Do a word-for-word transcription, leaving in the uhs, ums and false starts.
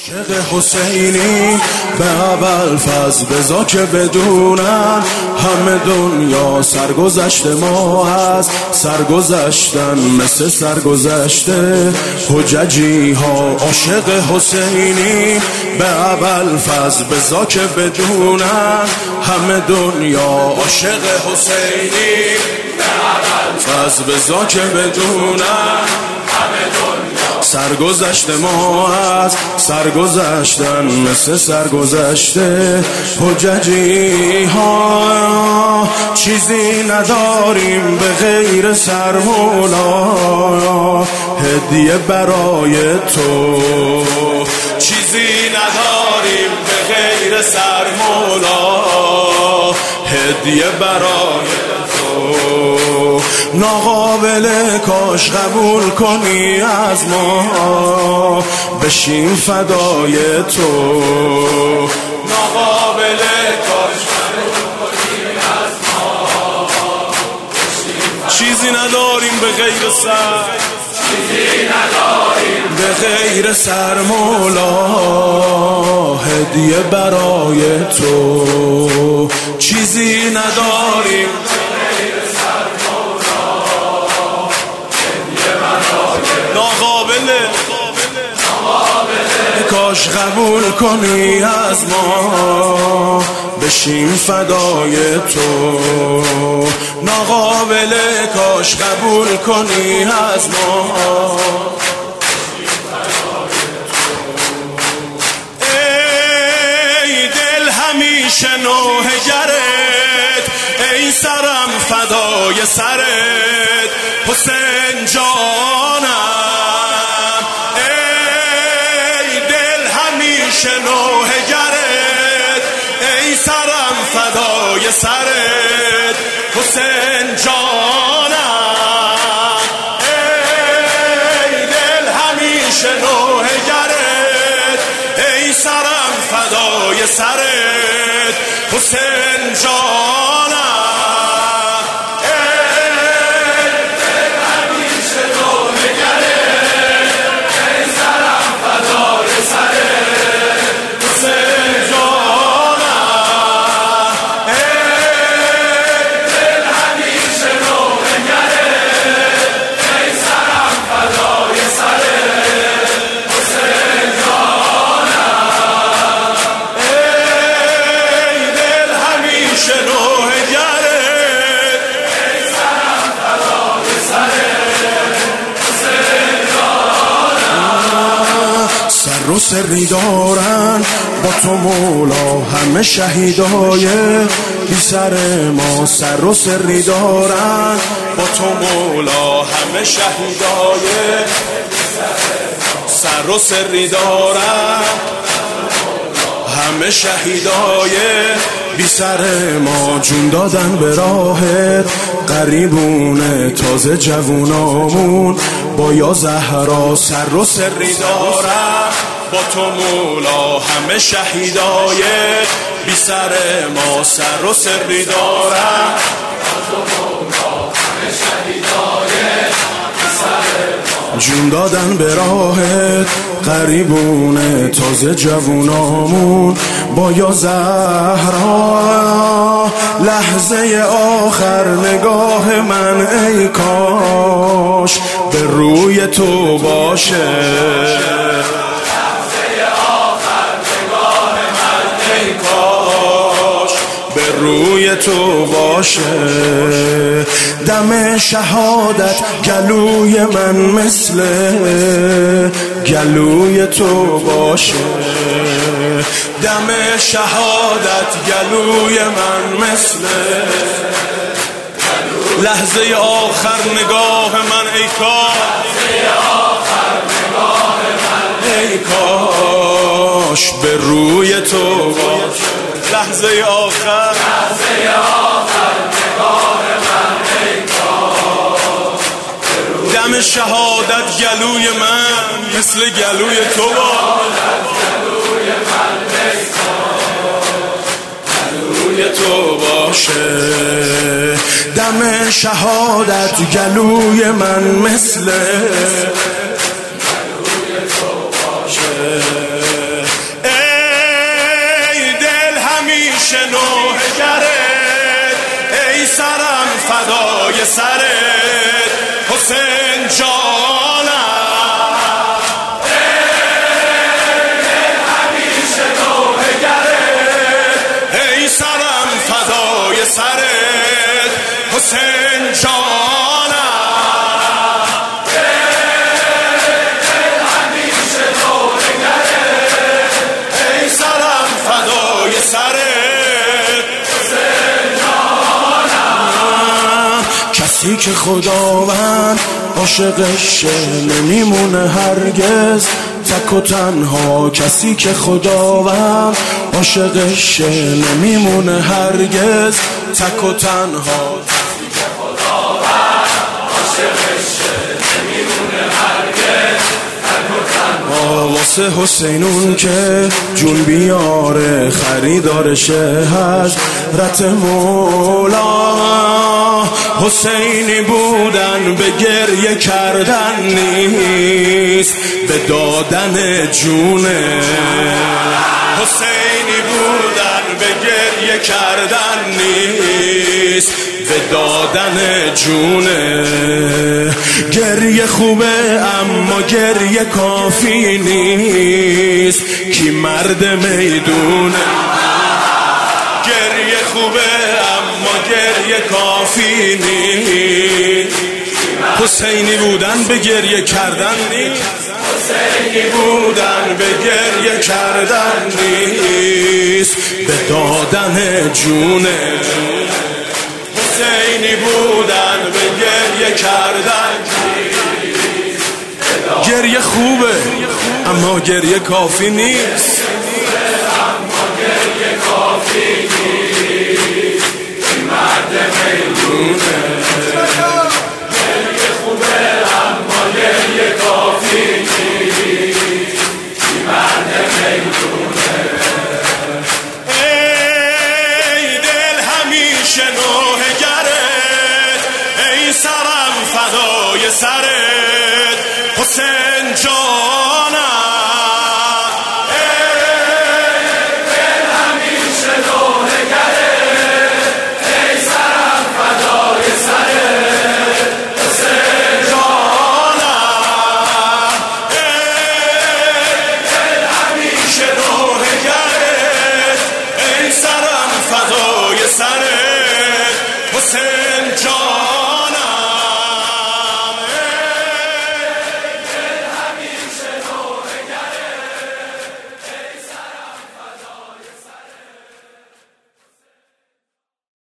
عاشق حسینی به ابوالفضل بذار که بدونن همه دنیا سرگذشت ما هست، سرگذشتن مثل سرگذشته حججی ها. عاشق حسینی به ابوالفضل بذار که بدونن همه دنیا عاشق حسینی به ابوالفضل بذار که بدونن همه دنیا سرگذشت ما از سرگذشتن مثل سرگذشته حججی ها. چیزی نداریم به غیر سرمولا هدیه برای تو، چیزی نداریم به غیر سرمولا هدیه برای تو. ناقابل کاش قبول کنی از ما بشیم فدای تو، ناقابل کاش قبول کنی از ما بشیم. چیزی نداریم به غیر سر، چیزی نداریم به غیر سر مولا هدیه برای تو، چیزی نداریم کاش قبول کنی از ما بشیم فدای تو، ناقابل کاش قبول کنی از ما. ای دل همیشه نوحه گرت، ای سرم فدای سرت حسین جانم. نوحه گرت ای سرم فدای سرت حسین جانم. ای دل همیشه نوحه گرت ای سرم فدای سرت حسین جانم. سر و سری دارن با تو مولا همه شهیدای بی سر ما، سر و سری دارن با تو مولا همه شهیدای سر و سری دارن همه شهیدای بی سر ما، جون دادن به راهت قریبونه تازه جوونامون با یا زهرا. سر و سری دارن با تو مولا همه شهیدای بی سر ما، سر و سری دارن با تو مولا همه شهیدای بی سر ما، جون دادن به راهت قریبونه تازه جوونامون با یا زهرا. لحظه آخر نگاه من ای کاش به روی تو باشه، روی تو باشه. دم شهادت گلوی من مثل گلوی تو باشه، دم شهادت گلوی من مثل لحظه آخر نگاه من ای کاش به روی تو باشه. لحظه آخر لحظه آخر نگاه من ای کاش دم شهادت گلوی من مثل گلوی تو گلوی تو باشه. دم شهادت گلوی من مثل گلوی تو باشه. فدای سرت حسین جانم، همیشه نوحه‌گرت، ای سرم فدای سرت حسین جانم، همیشه نوحه‌گرت، ای سرم فدای سرت حسین جانم. کسی که خداوند عاشقش نمیمونه هرگز تک و تنها، کسی که خداوند عاشقش نمیمونه هرگز تک و تنها، کسی که خداوند عاشقش نمیمونه هرگز تک و تنها. واسه حسینون که جون بیاره خریدارشه حضرت مولا، حسینی بودن به گریه کردن نیست به دادن جونه، حسینی بودن به گریه کردن نیست به دادن جونه. گریه خوبه اما گریه کافی نیست، کی مرد میدونه. گریه خوبه اما گریه کافی نیست، حسینی بودن به گریه کردن نیست، حسینی بودن به گریه کردن نیست به دادن جونه، حسینی بودن به گریه کردن نیست. گریه خوبه اما گریه کافی نیست، اما گریه کافی نیست، مرد میدونه.